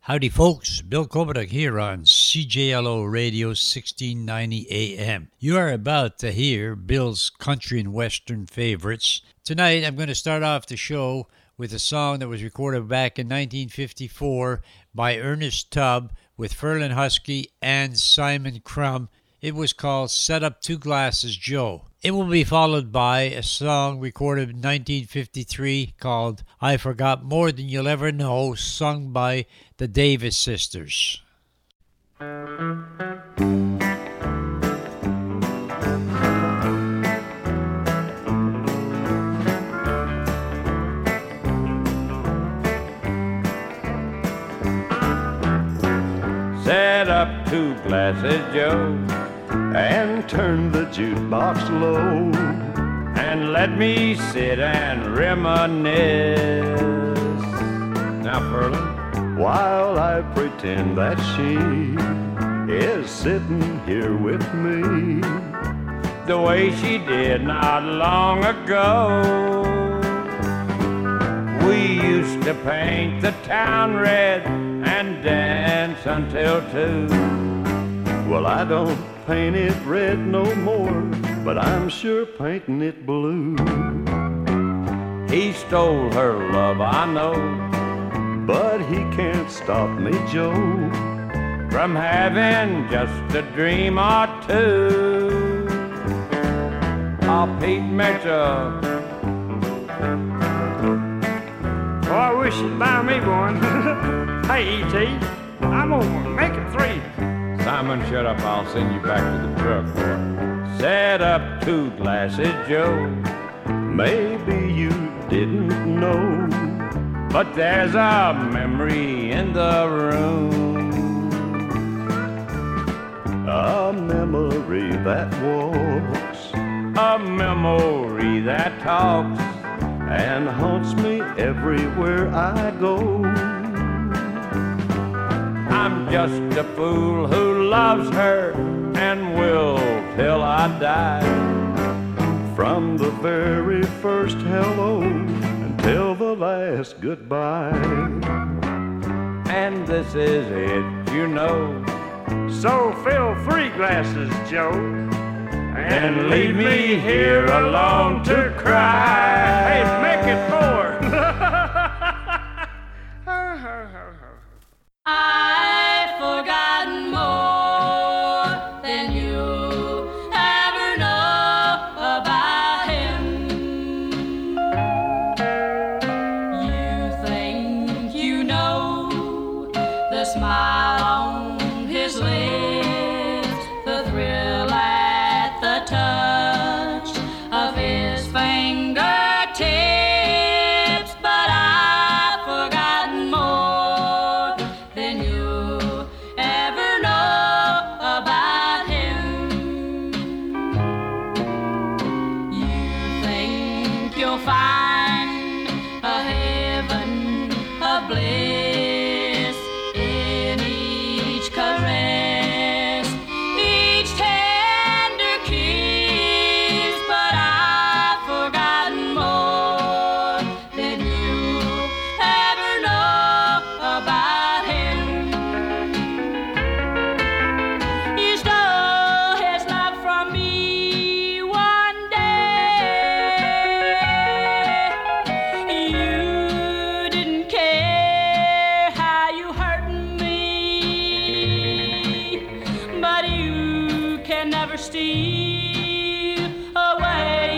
Howdy, folks. Bill Kovac here on CJLO Radio 1690 AM. You are about to hear Bill's country and western favorites. Tonight, I'm going to start off the show with a song that was recorded back in 1954 by Ernest Tubb with Ferlin Husky and Simon Crumb. It was called Set Up Two Glasses, Joe. It will be followed by a song recorded in 1953 called I Forgot More Than You'll Ever Know, sung by the Davis Sisters. Set up two glasses, Joe, and turn the jukebox low, and let me sit and reminisce. Now, Ferlin, while I pretend that she is sitting here with me, the way she did not long ago. We used to paint the town red and dance until 2. Well, I don't paint it red no more, but I'm sure painting it blue. He stole her love, I know, but he can't stop me, Joe, from having just a dream or two. Oh, Pete Mitchell. Oh, I wish you'd buy me one. Hey, E.T., I'm gonna make it 3. Simon, shut up. I'll send you back to the truck, boy. Set up two glasses, Joe. Maybe you didn't know, but there's a memory in the room. A memory that walks, a memory that talks, and haunts me everywhere I go. I'm just a fool who loves her and will till I die. From the very first hello until the last goodbye. And this is it, you know. So fill 3 glasses, Joe, and leave me here alone to cry. Hey, make it 4. I've forgotten more than you ever know about him. You think you know the smile on his lips, the thrill at the touch of his fingertips, but I've forgotten more than you ever know about him. You think you'll find a heaven of bliss in each caress, each tender kiss, but I've forgotten more than you ever know about him. You stole his love from me one day. You didn't care how you hurt me, but you can never steal away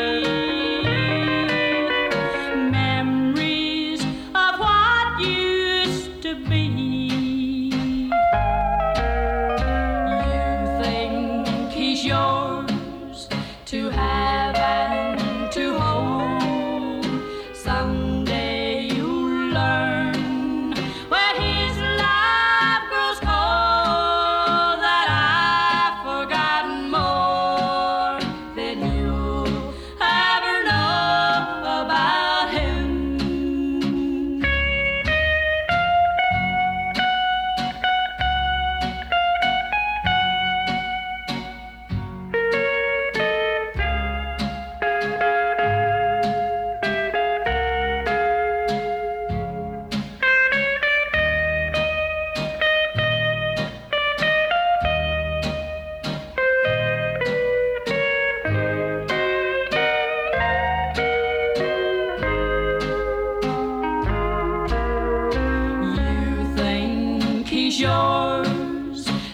memories of what used to be. You think he's yours to have and to hold. Someday you'll learn when his love grows cold that I've forgotten more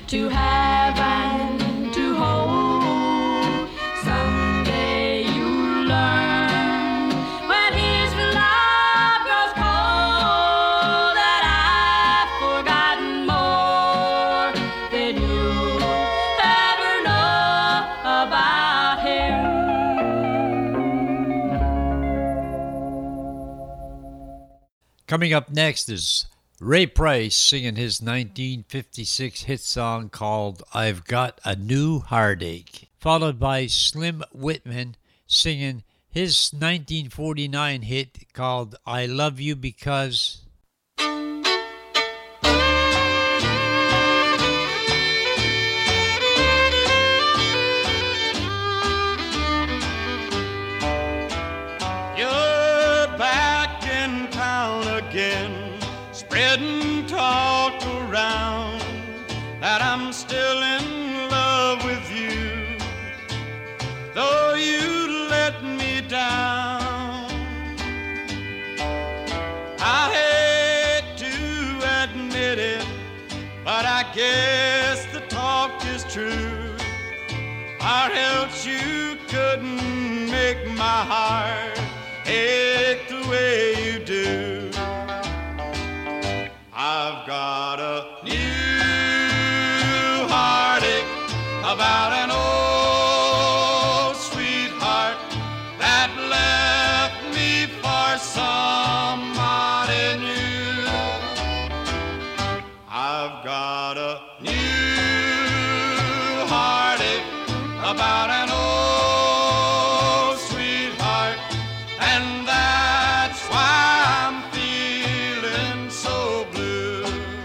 to have and to hold. Someday you'll learn when his love grows cold that I've forgotten more than you'll ever know about him. Coming up next is Ray Price singing his 1956 hit song called I've Got a New Heartache, followed by Slim Whitman singing his 1949 hit called I Love You Because... You're back in town again, spreading talk around that I'm still in love with you, though you let me down. I hate to admit it, but I guess the talk is true, or else you couldn't make my heart ache the way you do. I've got a new heartache about an old sweetheart that left me for somebody new. I've got a new heartache about an old sweetheart, and that's why I'm feeling so blue.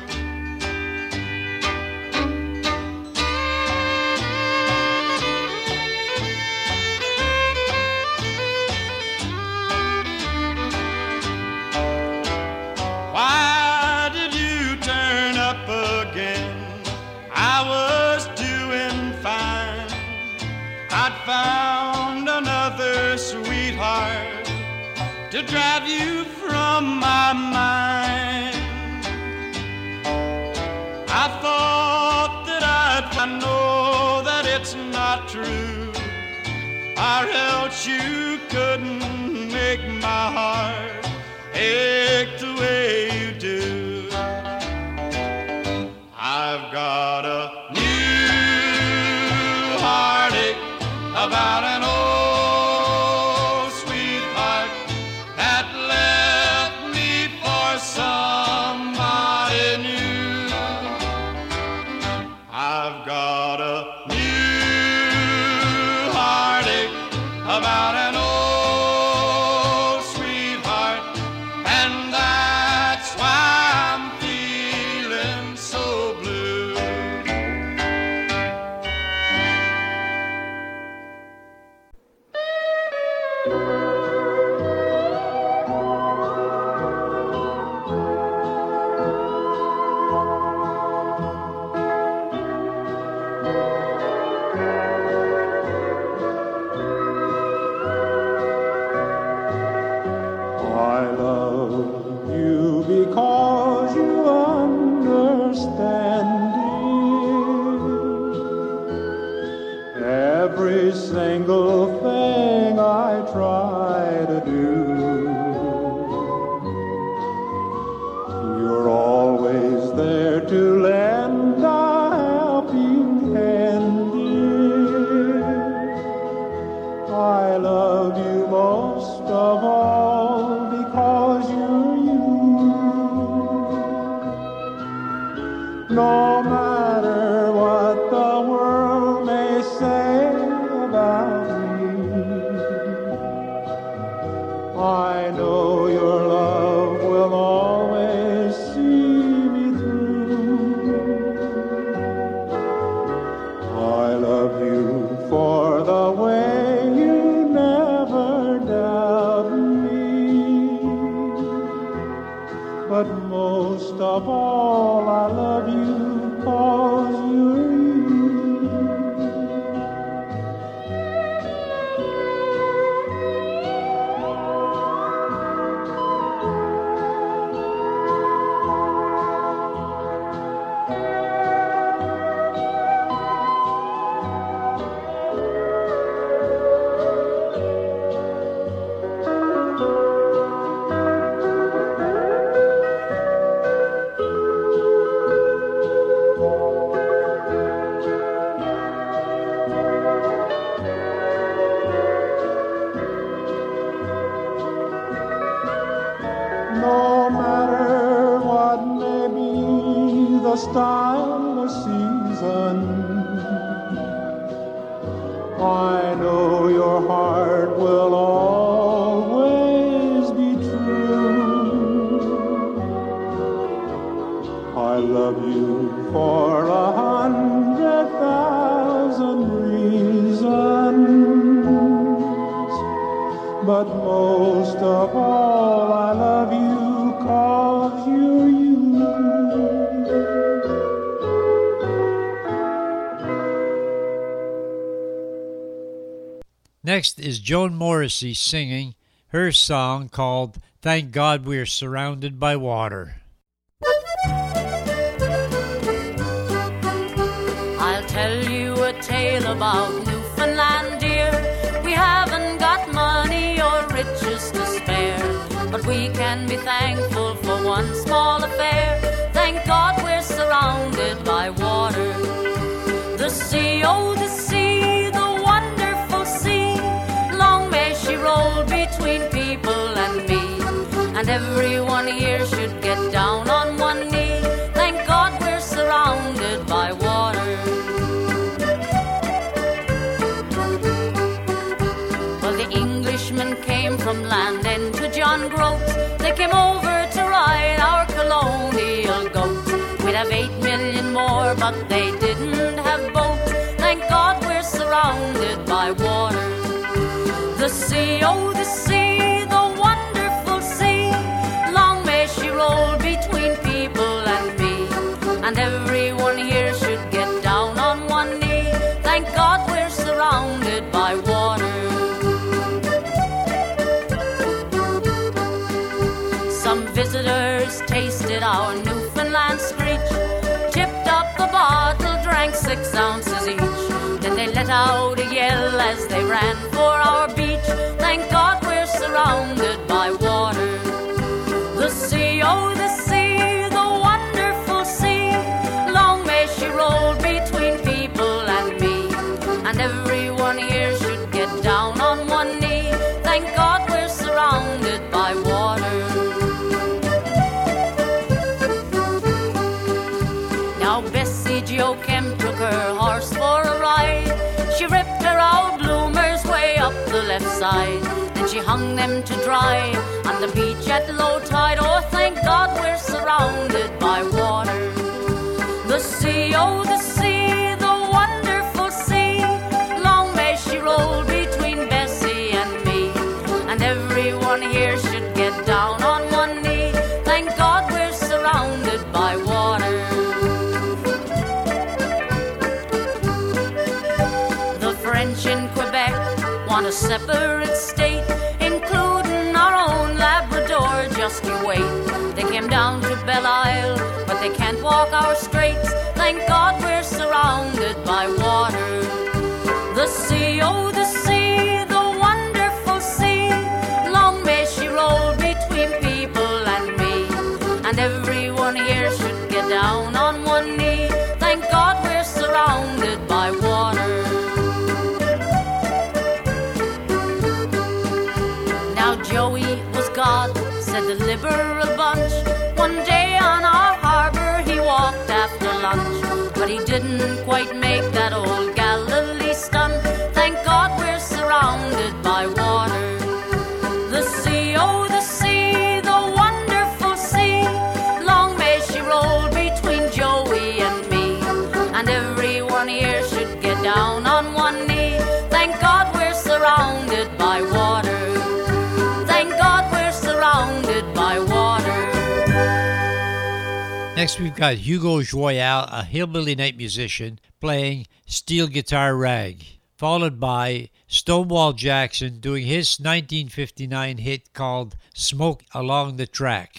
Why did you turn up again? I was doing fine. I'd found another sweetheart to drive you from my mind. I thought that I know that it's not true, or else you couldn't make my heart ache the way you do. I've got a new heartache about an old sweetheart that left me for somebody new. I've got a new heartache about an old sweetheart, and that's why I'm feeling so blue. I love you because you understand it. Every single thing I try to do, you're always there to lend a helping hand, dear. I love you most of all because you're you. No matter what the world may say about me, I know your love will always see me through. I love you for the way you never doubt me, but most of all I love you 'cause you're you. the starless season. I know your heart will always be true. I love you for 100,000 reasons, but most of all I love you 'cause you're you. Next is Joan Morrissey singing her song called Thank God We're Surrounded by Water. I'll tell you a tale about Newfoundland, dear. We haven't got money or riches to spare, but we can be thankful for one small affair. Thank God we're surrounded by water. The sea, oh the sea, the wonderful sea, long may she roll between people and me, and everyone here should get down on one knee. Thank God we're surrounded by water. Well, the Englishmen came from land end to John Groats. They came over to ride our colonial goats. We'd have 8 million more, but they didn't have boats. Thank God we're surrounded by water. The sea, oh the sea, the wonderful sea, long may she roll between people and me, and everyone here should get down on one knee. Thank God we're surrounded by water. Some visitors tasted our Newfoundland screech, tipped up the bottle, drank 6 ounces each. Then they let out a yell as they ran for our beach. Thank God we're surrounded by water. The sea, oh the sea, the wonderful sea, long may she roll between people and me, and everyone here should get down on one knee. Thank God we're surrounded by water. Now Bessie Jo Kemp took her horse for a ride. She ripped her old bloomers way up the left side. Then she hung them to dry on the beach at low tide. Oh, thank God we're surrounded by water. The sea, oh the sea, the wonderful sea, long may she roll between Bessie and me, and everyone here should get down on one knee. Thank God we're surrounded by water. French in Quebec want a separate state, including our own Labrador. Just you wait. They came down to Belle Isle, but they can't walk our straits. Thank God we're surrounded by water. The sea, oh the sea, the wonderful sea, long may she roll between people and me, and everyone here should get down on one knee. Thank God we're surrounded by water. Joey was God, said the liberal bunch. One day on our harbor he walked after lunch, but he didn't quite make that old Galilee stunt. Thank God we're surrounded by water. The sea, oh the sea, the wonderful sea, long may she roll between Joey and me, and everyone here should get down on one knee. Thank God we're surrounded by water. By water. Next, we've got Hugo Joyal, a hillbilly night musician, playing steel guitar rag, followed by Stonewall Jackson doing his 1959 hit called Smoke Along the Track.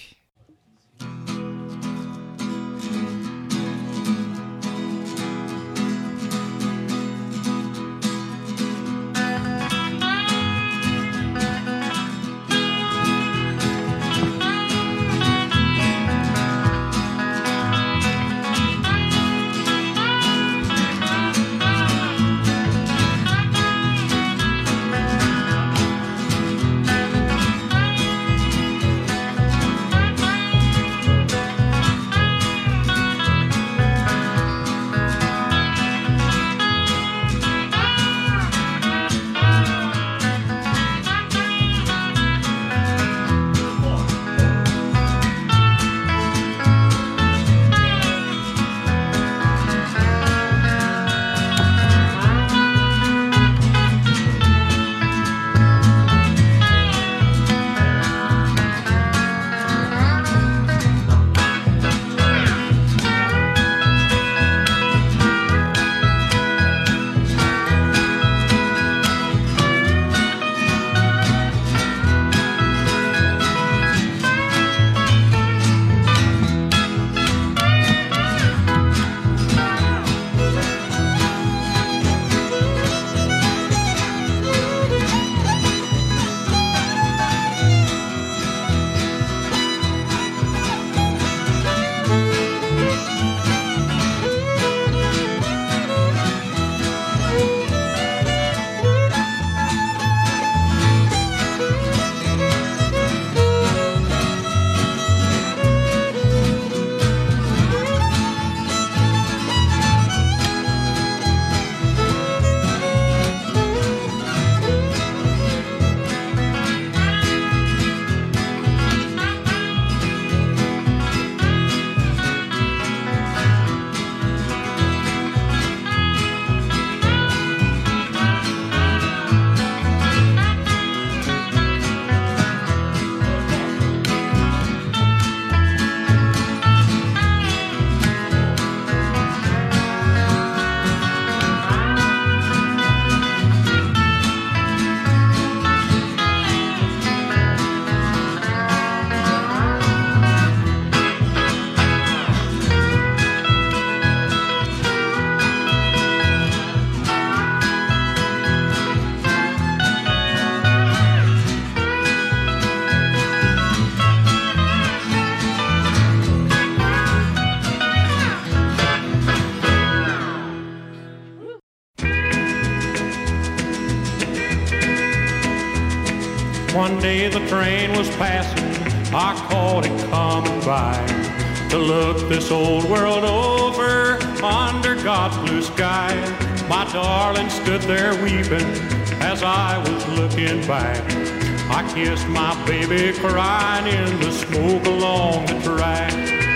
One day the train was passing, I caught it coming by, to look this old world over under God's blue sky. My darling stood there weeping as I was looking back. I kissed my baby crying in the smoke along the track.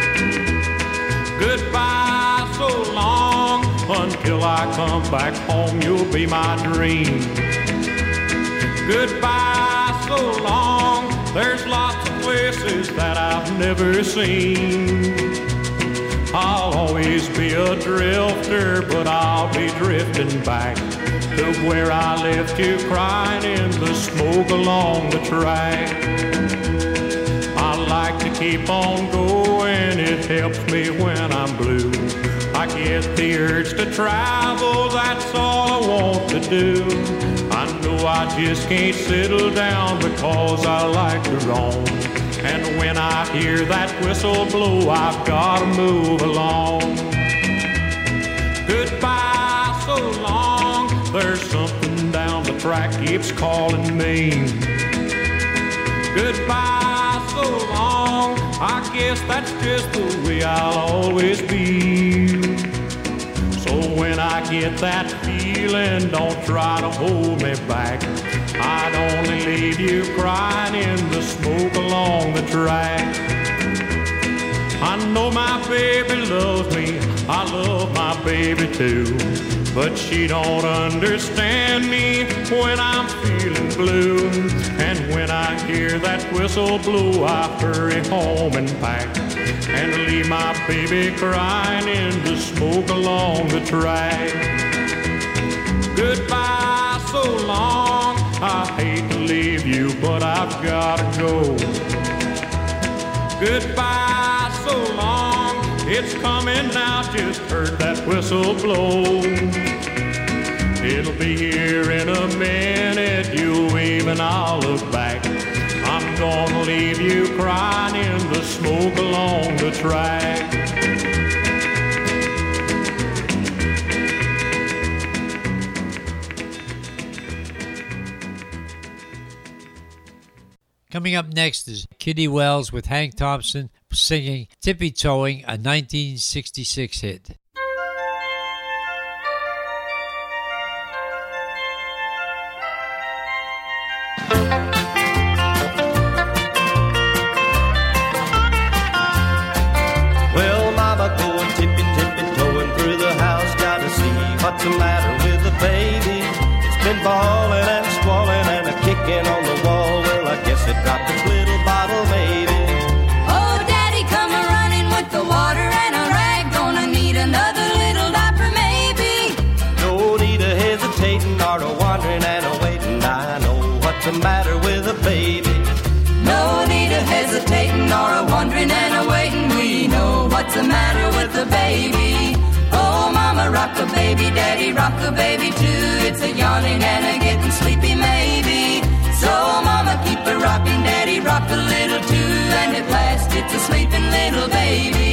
Goodbye so long, until I come back home, you'll be my dream. Goodbye so long, there's lots of places that I've never seen. I'll always be a drifter, but I'll be drifting back to where I left you crying in the smoke along the track. I like to keep on going, it helps me when I'm blue. I get the urge to travel, that's all I want to do. I know I just can't settle down because I like to roam. And when I hear that whistle blow, I've gotta move along. Goodbye so long, there's something down the track keeps calling me. Goodbye so long, I guess that's just the way I'll always be. So when I get that feeling, don't try to hold me back. I'd only leave you crying in the smoke along the track. I know my baby loves me, I love my baby too, but she don't understand me when I'm feeling blue. And when I hear that whistle blow, I hurry home and pack, and leave my baby crying in the smoke along the track. Goodbye so long, I hate to leave you, but I've gotta go. Goodbye so long, it's coming now, just heard that whistle blow. It'll be here in a minute, you'll wave and I'll look back. I'm gonna leave you crying in the smoke along the track. Coming up next is Kitty Wells with Hank Thompson singing Tippy Toeing, a 1966 hit. Well, Mama going tippy-toeing through the house, gotta see what's the matter with the baby. It's been bawling and squalling and a kicking on the wall. Well, I guess it dropped its little bottle, maybe. Oh, Daddy, come a-running with the water and a rag. Gonna need another little diaper, maybe. No need of hesitating or a wandering and a waiting. I know what's the matter with a baby. No need of hesitating or a wondering and a waiting. We know what's the matter with the baby. Oh, Mama, rock a baby, Daddy, rock a baby too. It's a yawning and a getting sleepy, maybe. So, Mama, keep a rocking, Daddy, rock a little too. And at last, it's a sleeping little baby.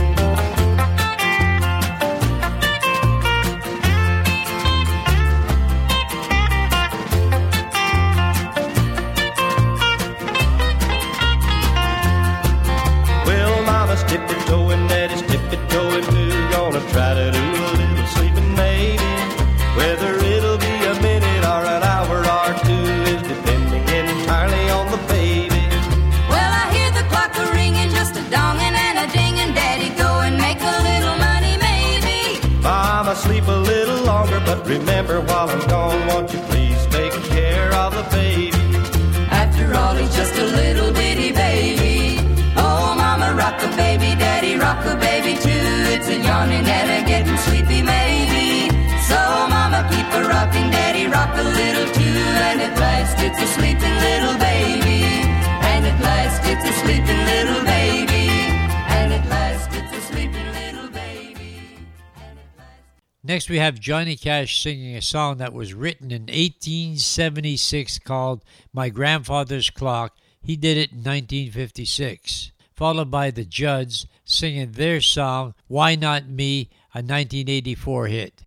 Well, Mama's tippy-toeing, Daddy's tippy-toeing too. Gonna try to do a little sleeping, maybe. Whether it'll be a minute or an hour or two is depending entirely on the baby. Well, I hear the clock a-ringing, just a donging and a dinging. Daddy, go and make a little money, maybe. Mama, sleep a little longer, but remember while I'm gone, won't you please take care of the baby? After all, he's just a little bitty baby. Oh, Mama, rock a baby, Daddy, rock a baby too. It's a yawning and a getting sleepy, maybe. So, Mama, keep a rocking, Daddy, rock a little too. And at last, it's a sleeping little baby. And at last, it's a sleeping little baby. And at last, it's a sleeping little baby. And at last... Next, we have Johnny Cash singing a song that was written in 1876 called My Grandfather's Clock. He did it in 1956. Followed by the Judds singing their song, Why Not Me, a 1984 hit.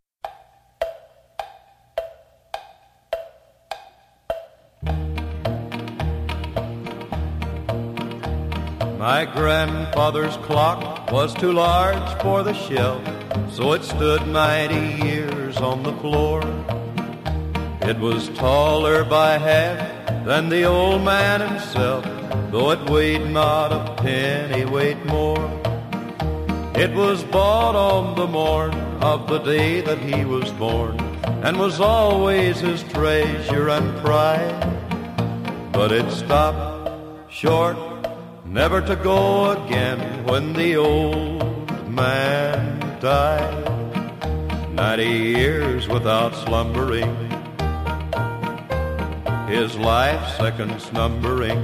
My grandfather's clock was too large for the shelf, so it stood 90 years on the floor. It was taller by half than the old man himself, though it weighed not a pennyweight more. It was bought on the morn of the day that he was born, and was always his treasure and pride. But it stopped short, never to go again, when the old man died. 90 years without slumbering, his life seconds numbering.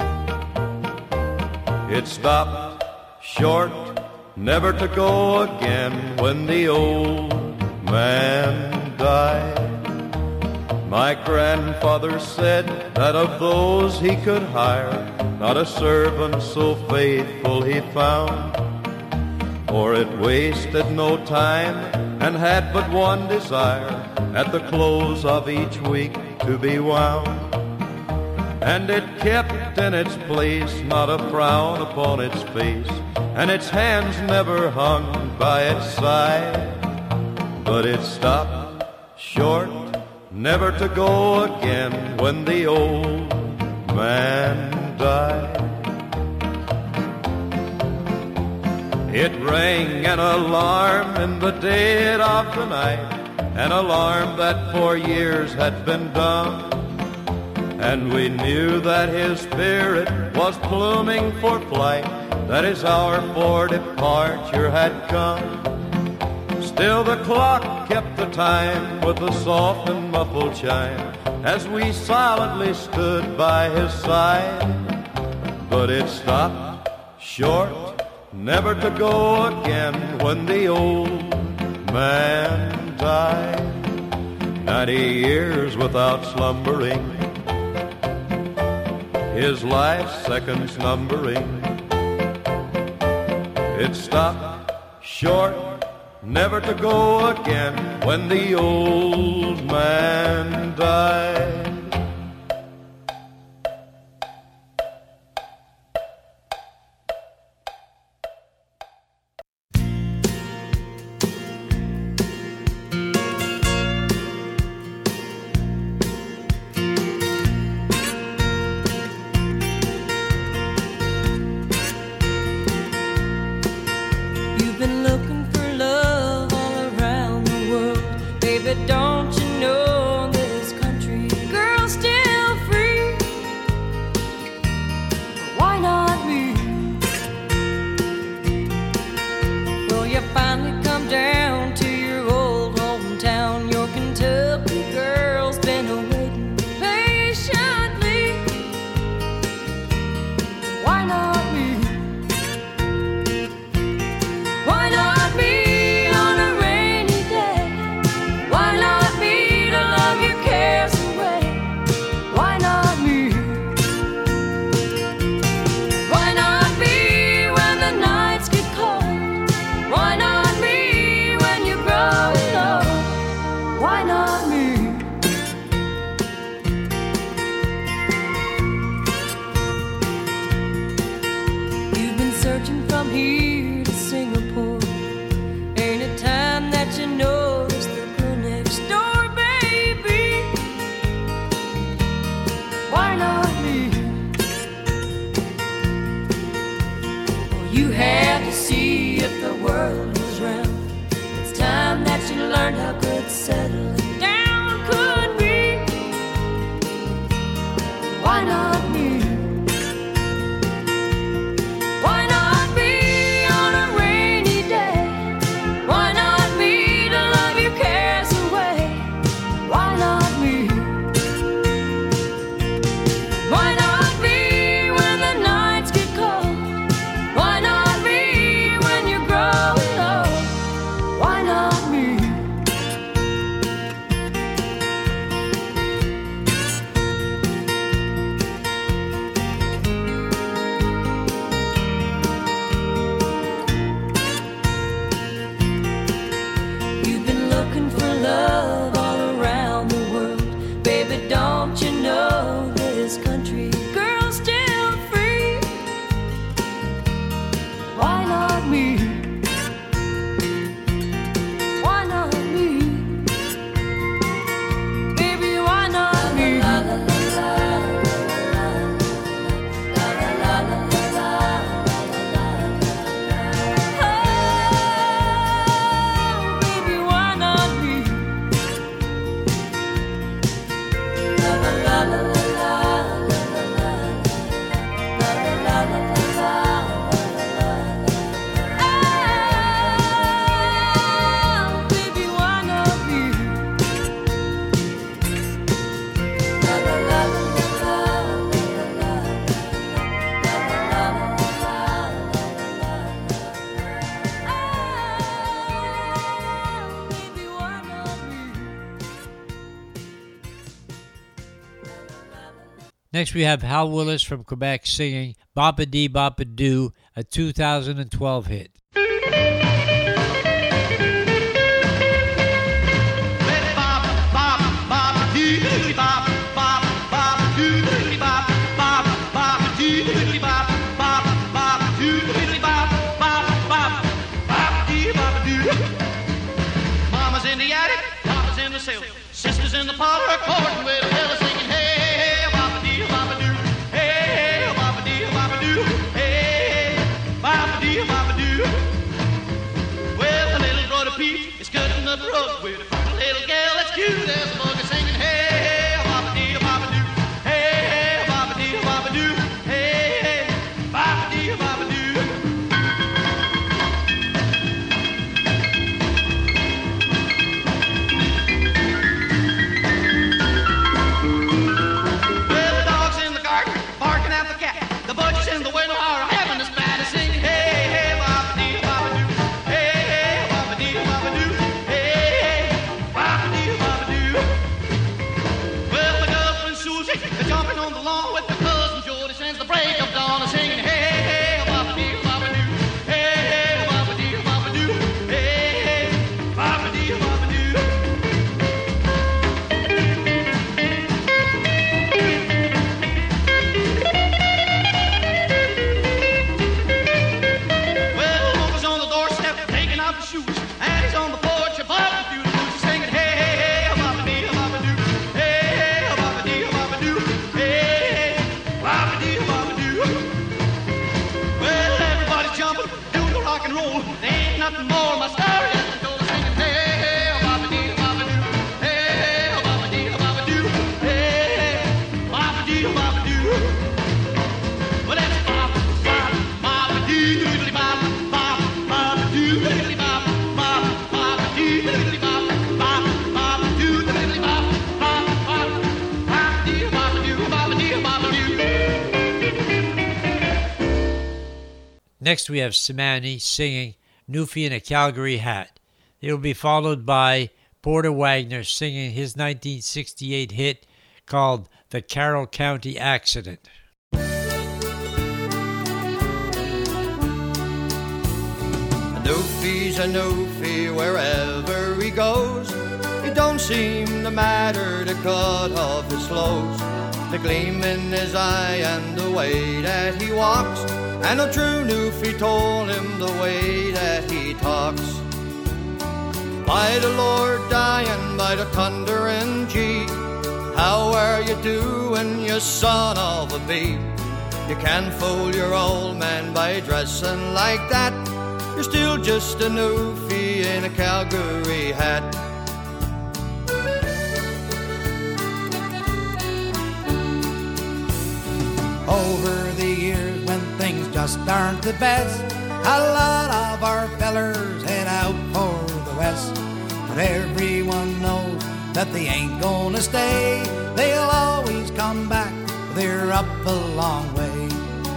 It stopped short, never to go again, when the old man died. My grandfather said that of those he could hire, not a servant so faithful he found, for it wasted no time and had but one desire, at the close of each week to be wound. And it kept in its place, not a frown upon its face, and its hands never hung by its side. But it stopped short, never to go again, when the old man died. It rang an alarm in the dead of the night, an alarm that for years had been dumb, and we knew that his spirit was pluming for flight, that his hour for departure had come. Still the clock kept the time with a soft and muffled chime, as we silently stood by his side. But it stopped short, never to go again, when the old man died. 90 years without slumbering, his life seconds numbering. It stopped short, never to go again, when the old man died. Don't you know this country girl's still free? Why not me? Well, you finally come down to your old hometown. Your Kentucky girl's been waiting patiently. Why not me? Why not me? Why not me Next, we have Hal Willis from Quebec singing Boppa Dee Boppa Doo, a 2012 hit. Mama's in the attic, Papa's in the cellar, sisters in the parlor, according with a fella singing, hey, boppa dee boppa doo, hey, boppa dee boppa doo, hey, boppa dee boppa doo. Well, the little brother Pete is cutting up the rug with a little gal that's cute as a bugger singing, hey, boppa dee boppa doo, hey, boppa dee boppa doo, hey, boppa dee boppa doo. Next, we have Simani singing Newfie in a Calgary Hat. It will be followed by Porter Wagner singing his 1968 hit called The Carroll County Accident. A Newfie's a Newfie wherever he goes. It don't seem to matter to cut off his clothes. The gleam in his eye and the way that he walks, and a true Newfie told him the way that he talks. By the Lord dying, by the thundering G, how are you doing, you son of a bee? You can't fool your old man by dressing like that. You're still just a Newfie in a Calgary hat. Over the years when things just aren't the best, a lot of our fellers head out for the west. But everyone knows that they ain't gonna stay. They'll always come back, they're up a long way.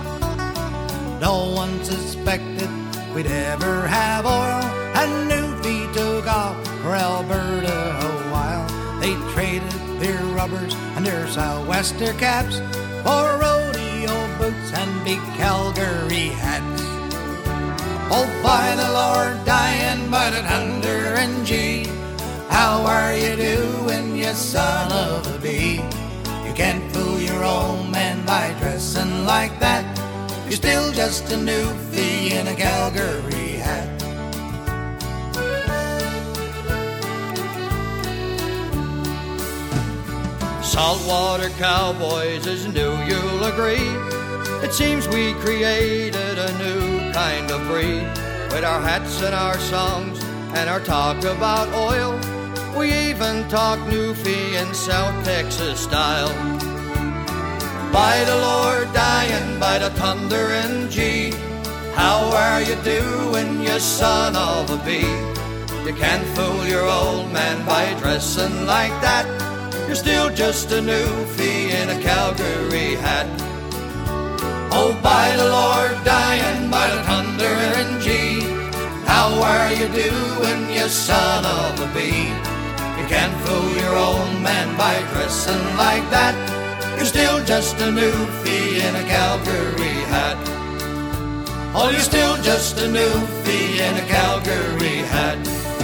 No one suspected we'd ever have oil, and Newfie took off for Alberta a while. They traded their rubbers and their sou'wester caps for rodeo boots and big Calgary hats. Oh, by the Lord dying, by the thunder and G, how are you doing, you son of a bee? You can't fool your old man by dressing like that. You're still just a Newfie in a Calgary hat. Saltwater cowboys is new, you'll agree. It seems we created a new kind of breed. With our hats and our songs and our talk about oil, we even talk Newfie in South Texas style. By the Lord dying, by the thunder and G, how are you doing, you son of a bee? You can't fool your old man by dressing like that. You're still just a Newfie in a Calgary hat. Oh, by the Lord dying, by the thunder and G, how are you doing, you son of a bee? You can't fool your old man by dressing like that. you're still just a newfie in a Calgary hat. Oh, you're still just a newfie in a Calgary hat.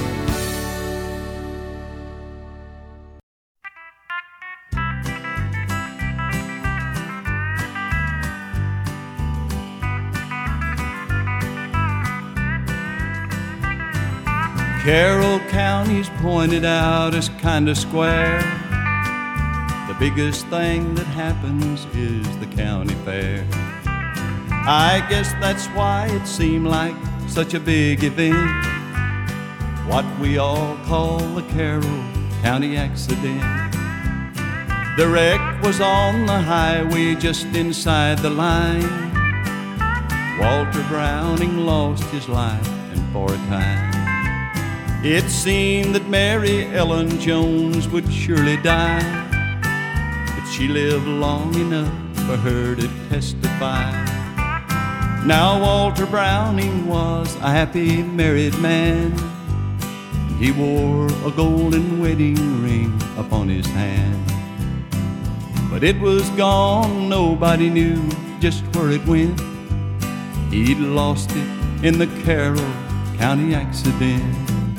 Carroll County's pointed out as kinda square. The biggest thing that happens is the county fair. I guess that's why it seemed like such a big event, what we all call the Carroll County accident. The wreck was on the highway just inside the line. Walter Browning lost his life, and for a time it seemed that Mary Ellen Jones would surely die, but she lived long enough for her to testify. Now Walter Browning was a happy married man. He wore a golden wedding ring upon his hand. But it was gone, nobody knew just where it went. He'd lost it in the Carroll County accident.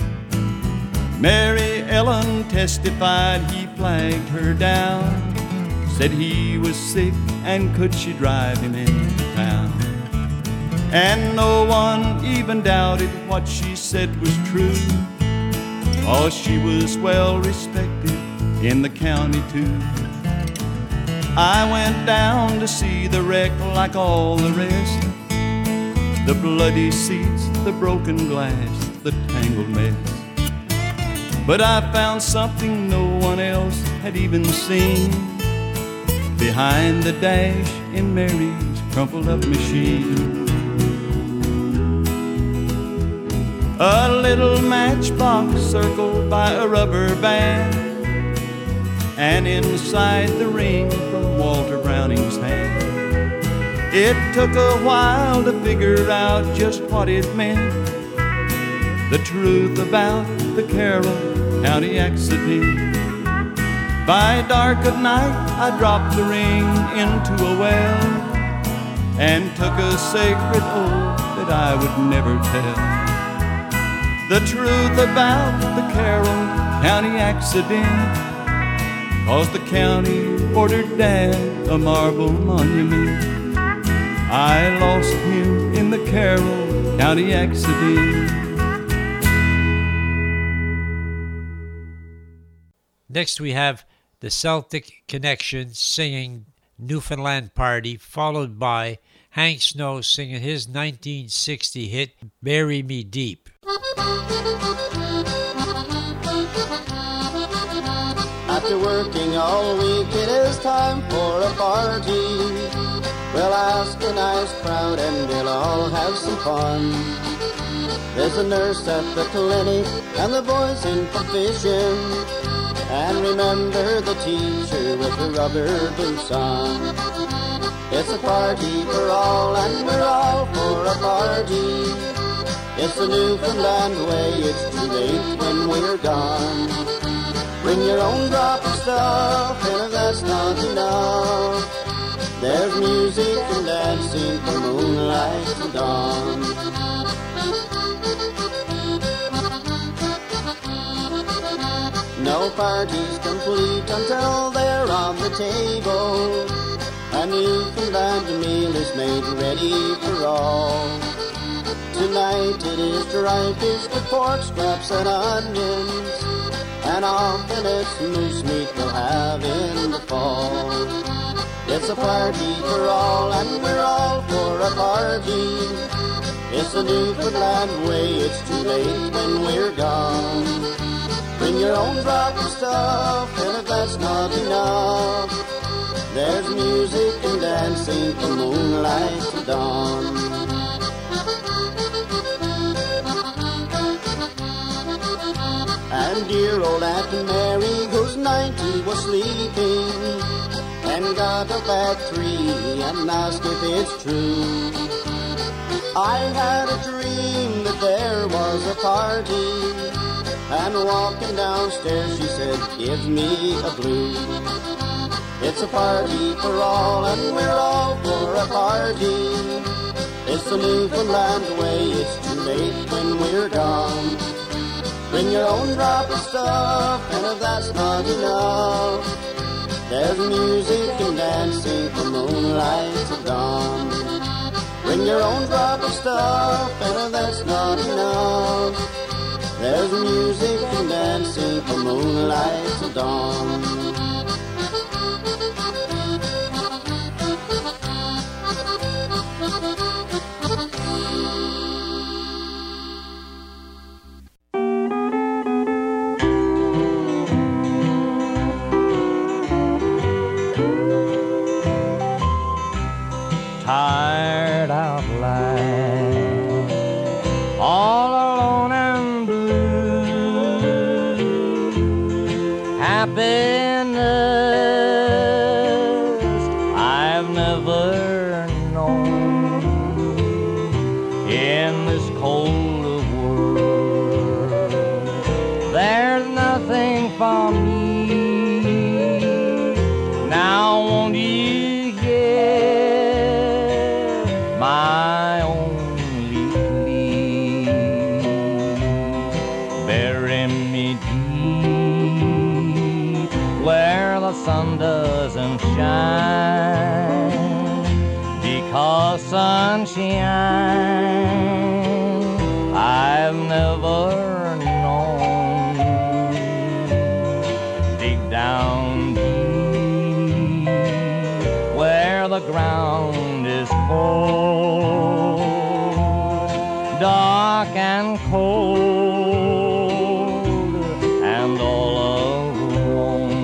Mary Ellen testified he flagged her down, said he was sick and could she drive him into town. And no one even doubted what she said was true, 'cause she was well respected in the county too. I went down to see the wreck like all the rest, the bloody seats, the broken glass, the tangled mess. But I found something no one else had even seen behind the dash in Mary's crumpled up machine. A little matchbox circled by a rubber band, and inside the ring from Walter Browning's hand. It took a while to figure out just what it meant, the truth about the Carroll County accident. By dark of night I dropped the ring into a well and took a sacred oath that I would never tell the truth about the Carroll County accident, 'cause the county ordered Dad a marble monument. I lost him in the Carroll County accident. Next we have the Celtic Connection singing Newfoundland Party, followed by Hank Snow singing his 1960 hit Bury Me Deep. After working all week, it is time for a party. We'll ask a nice crowd and we'll all have some fun. There's a nurse at the clinic and the boys in for fishing. And remember the teacher with her rubber boots on. It's a party for all and we're all for a party. It's the Newfoundland way, it's too late when we're gone. Bring your own drop of stuff, and if that's not enough, there's music and dancing from moonlight to dawn. No party's complete until they're on the table. A Newfoundland meal is made ready for all. Tonight it is dry fish with pork scraps and onions, and often it's moose meat we'll have in the fall. It's a party for all and we're all for a party. It's the Newfoundland way, it's too late when we're gone. Bring your own drop of stuff, and if that's not enough, there's music and dancing from moonlight to dawn. And dear old Aunt Mary, who's 90, was sleeping, and got up at 3 and asked if it's true. I had a dream that there was a party, and walking downstairs she said, give me a blue. It's a party for all, and we're all for a party. It's the Newfoundland way, it's too late when we're gone. Bring your own drop of stuff, and if that's not enough, there's music and dancing from moonlight till dawn. Bring your own drop of stuff, and if that's not enough, there's music and dancing from moonlight till dawn. Tired out lying, all alone and blue. Happiness I've never known in this cold world. There's nothing for me. Now won't you hear my only plea? Bury me deep where the sun doesn't shine, because sunshine I've never known. Dig down deep where the ground is cold, dark and cold, and all alone.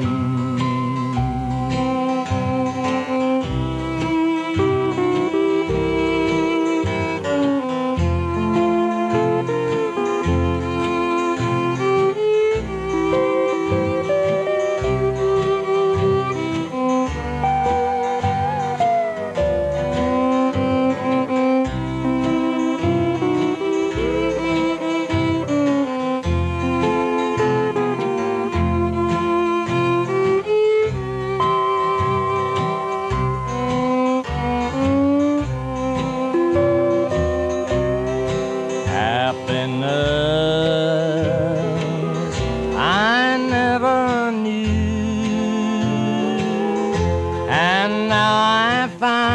Happiness I never knew, and now I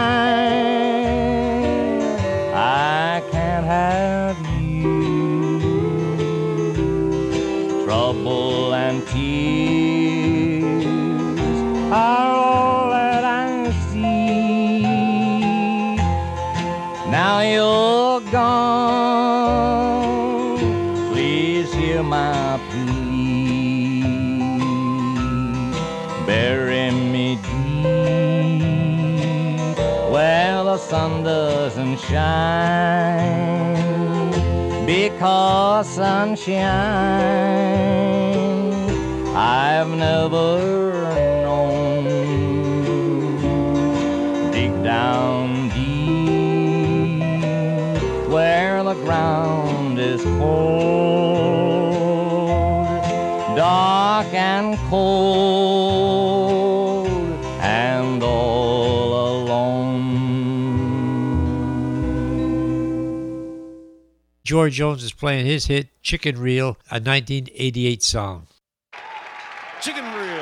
find I can't have you. Trouble and tears are all that I see. Now you're gone, please hear my plea. Bury me deep where the sun doesn't shine, because sunshine I've never known. Dig down deep where the ground is cold, dark and cold, and all alone. George Jones is playing his hit Chicken Reel, a 1988 song. Chicken Reel.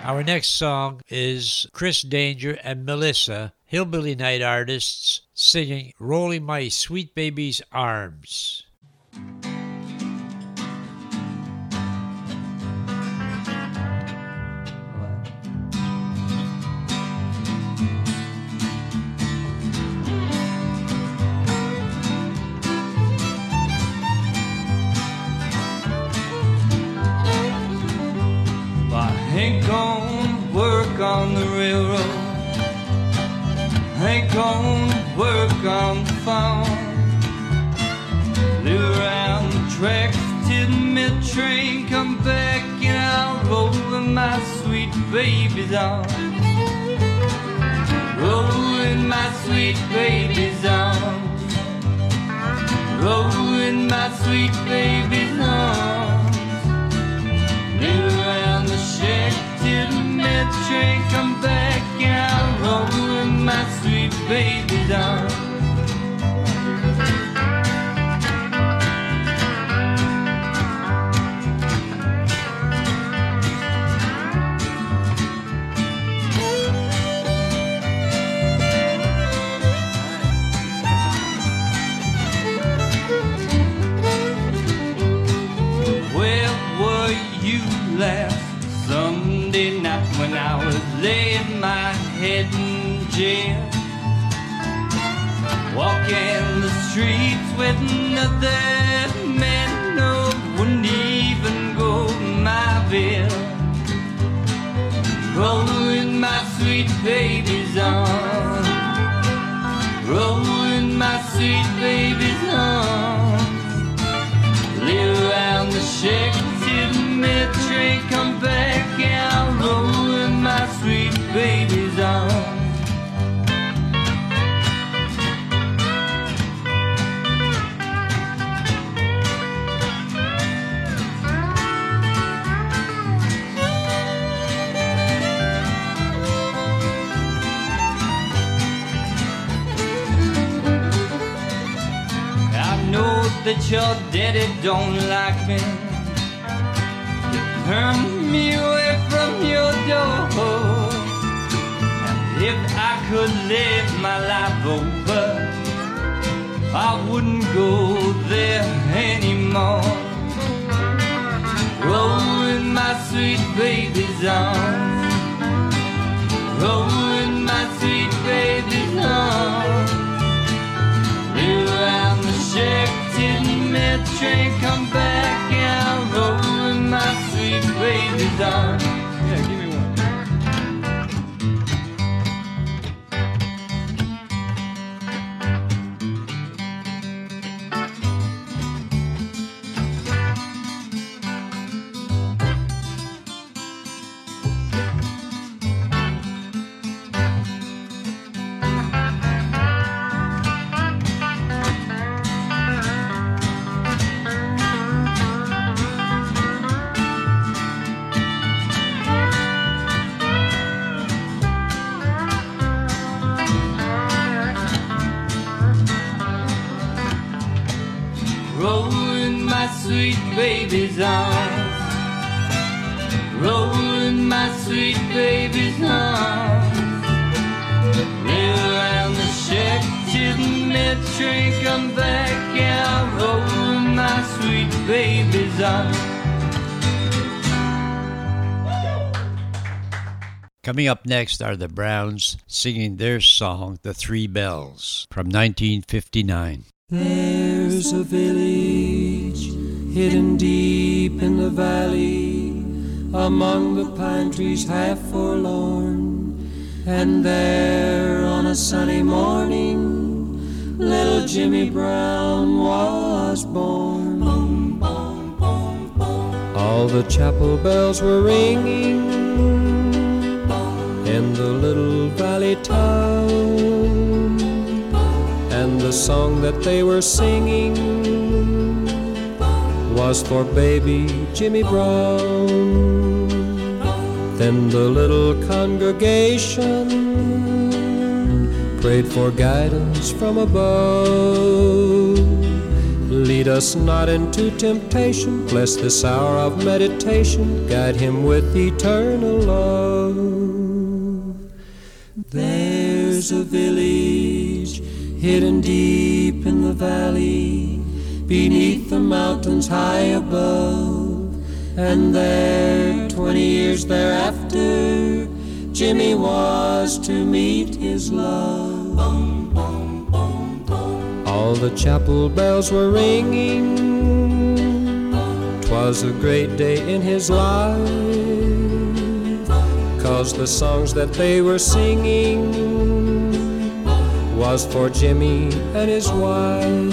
Our next song is Chris Danger and Melissa, Hillbilly Night artists, singing Rolling My Sweet Baby's Arms. Ain't gonna work on the railroad, ain't gonna work on the farm, live around the tracks till the mid train come back and I'll roll in my sweet baby's arms, roll in my sweet baby's arms, roll in my sweet baby's arms. Live around the shack till the mid train come back and I'll roll in my sweet baby's arms. Last Sunday night when I was laying my head in jail, walking the streets with another man, no, wouldn't even go my bill, rolling my sweet baby's arms, rolling my sweet baby's arms, live around the shack till the mid-train come back and I'll roll in my sweet baby's arms. I know that your daddy don't like me, turn me away from your door. And if I could live my life over, I wouldn't go there anymore. Roll in my sweet baby's arms, roll in my sweet baby's arms, live around the shack till the mid-train come back and I'll roll in my sweet baby's arms. Yeah, give me one. Sweet baby's arms, rolling my sweet baby's arms, live around the shack till the mid-train come back and I'll roll in my sweet baby's arms. Coming up next are the Browns singing their song, The Three Bells, from 1959. There's a village hidden deep in the valley, among the pine trees half forlorn, and there on a sunny morning, little Jimmy Brown was born. All the chapel bells were ringing in the little valley town, and the song that they were singing was for baby Jimmy Brown. Then the little congregation prayed for guidance from above, Lead us not into temptation. Bless this hour of meditation. Guide him with eternal love. There's a village hidden deep in the valley, beneath the mountains high above. And there, 20 years thereafter, Jimmy was to meet his love. All the chapel bells were ringing. 'Twas a great day in his life, 'cause the songs that they were singing was for Jimmy and his wife.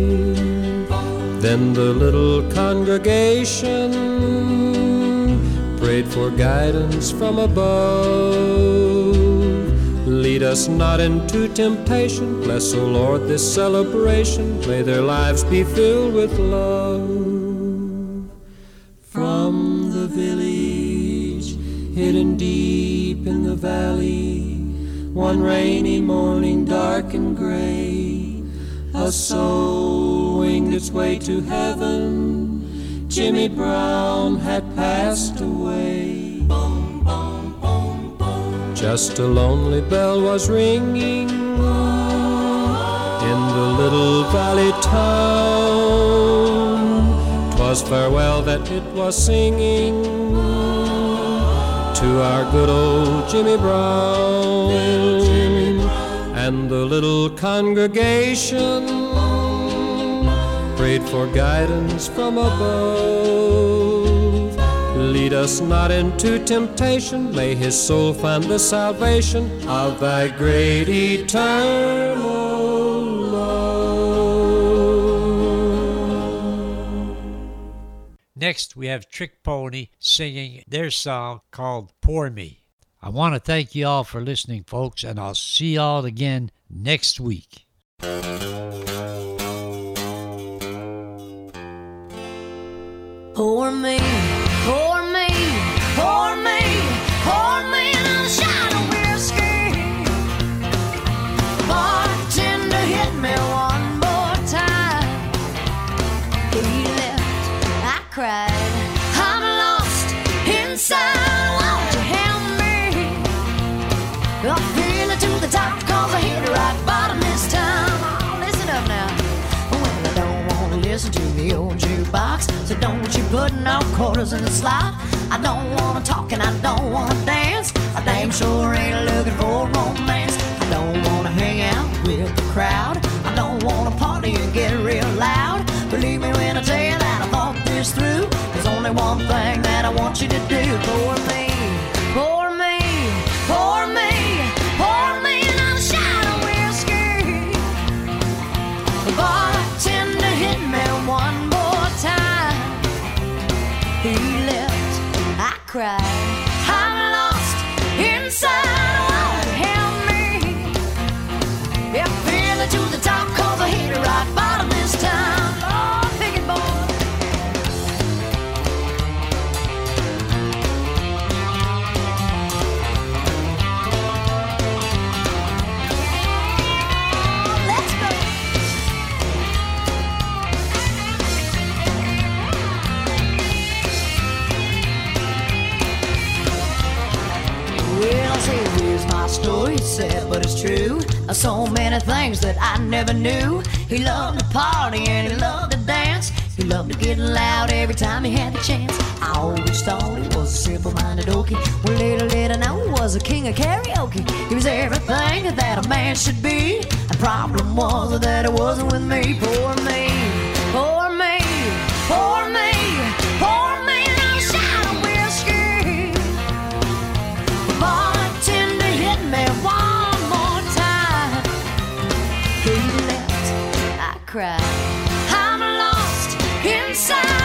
Then the little congregation prayed for guidance from above. Lead us not into temptation. Bless, O Lord, this celebration. May their lives be filled with love. From the village hidden deep in the valley, one rainy morning dark and gray, a soul winged its way to heaven. Jimmy Brown had passed away. Just a lonely bell was ringing in the little valley town. 'Twas farewell that it was singing to our good old Jimmy Brown. And the little congregation prayed for guidance from above. Lead us not into temptation. May his soul find the salvation of thy great eternal love. Next, we have Trick Pony singing their song called Pour Me. I want to thank you all for listening, folks, and I'll see you all again next week. Pour me, pour me, pour me, pour me in a shot of whiskey. Bartender, hit me one more time. He left, I cried, I'm lost inside, won't you help me? I'm feeling to the top, 'cause I hit the rock bottom this time. Oh, listen up now. Well, I don't want to listen to the old jukebox, so don't you put no quarters in the slot. I don't want to talk and I don't want to dance. I damn sure ain't looking for romance. I don't want to hang out with the crowd. I don't want to party and get real loud. Believe me when I tell you that I thought this through. There's only one thing that I want you to do. Pour me, pour me, pour me, pour me another shot of whiskey. The bartender hit me one more time. He left, I cried, I'm lost inside, won't you help me? Yeah, feeling to the top, 'cause I hit the rock bottom this time. Oh, pick it, boy. Let's go. Well, I'll say here's my story, it's sad but it's true. So many things that I never knew. He loved to party and he loved to dance. He loved to get loud every time he had the chance. I always thought he was a simple-minded okie. Well, little did I know he was a king of karaoke. He was everything that a man should be. The problem was that it wasn't with me. Pour me, pour me, pour me, pour me another shot of whiskey. The bartender hit me one more time. He left, I cried, I'm lost inside.